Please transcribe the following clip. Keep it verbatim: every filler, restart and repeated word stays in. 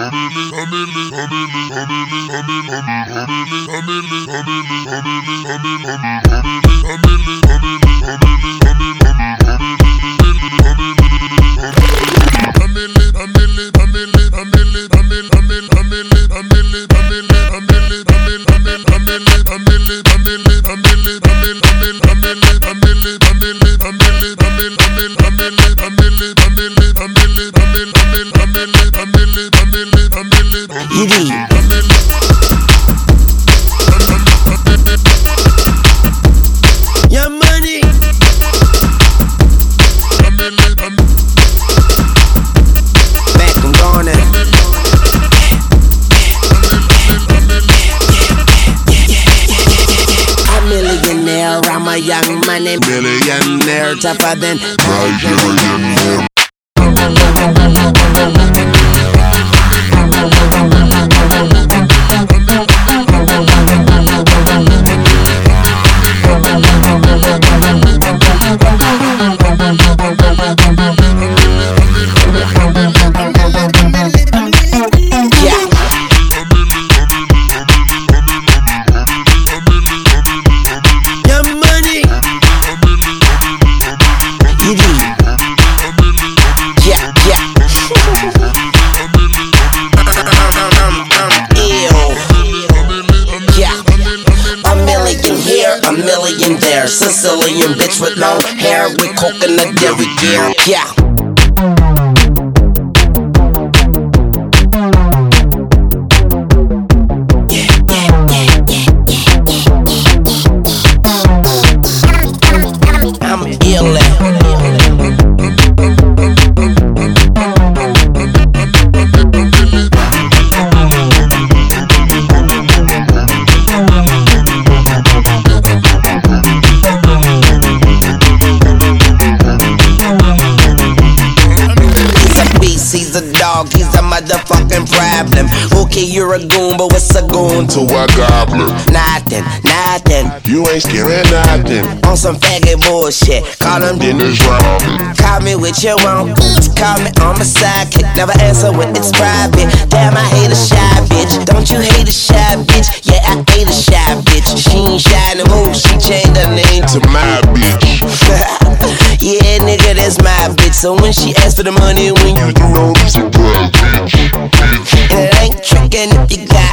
I'm a young money millionaire, tougher than Nigerian. A million there, Sicilian bitch with long hair with coconut dairy gear. Yeah. I'm ill. He's a dog, he's a motherfucking problem. Okay, you're a goon, but what's a goon to a gobbler? Nothing, nothing. You ain't scaring nothing. On some faggot bullshit, call him Dennis Rodman. Call me with your own, call me on my sidekick. Never answer when it's private. Damn, I hate a shy bitch. Don't you hate a shy bitch? Yeah, I hate a shy bitch. She ain't shy no more, she changed her name To my bitch. Yeah, nigga, that's my bitch. So when she asks for the money, when you You know this a bad bitch. and it ain't trickin' if you got